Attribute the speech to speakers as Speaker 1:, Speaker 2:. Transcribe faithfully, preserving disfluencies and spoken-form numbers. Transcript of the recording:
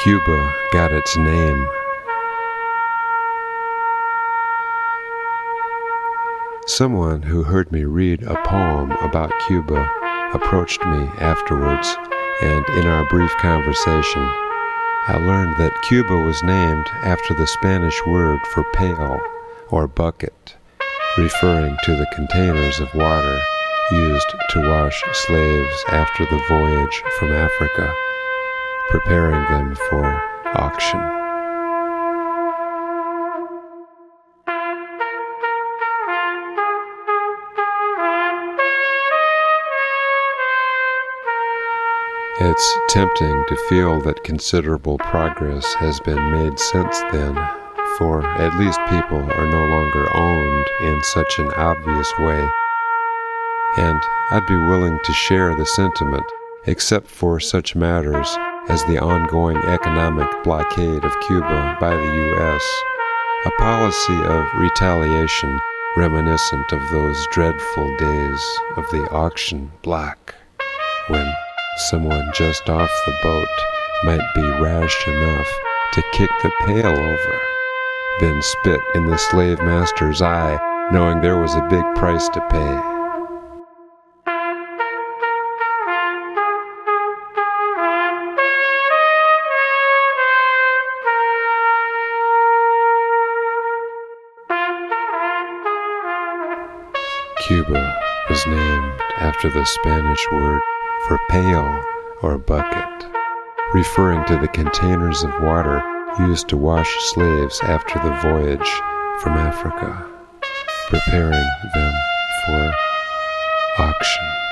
Speaker 1: Cuba got its name. Someone who heard me read a poem about Cuba approached me afterwards, and in our brief conversation, I learned that Cuba was named after the Spanish word for pail or bucket, referring to the containers of water used to wash slaves after the voyage from Africa, preparing them for auction. It's tempting to feel that considerable progress has been made since then, for at least people are no longer owned in such an obvious way. And I'd be willing to share the sentiment, except for such matters as the ongoing economic blockade of Cuba by the U S, a policy of retaliation reminiscent of those dreadful days of the auction block, when someone just off the boat might be rash enough to kick the pail over, then spit in the slave master's eye, knowing there was a big price to pay. Cuba was named after the Spanish word for pail or bucket, referring to the containers of water used to wash slaves after the voyage from Africa, preparing them for auction.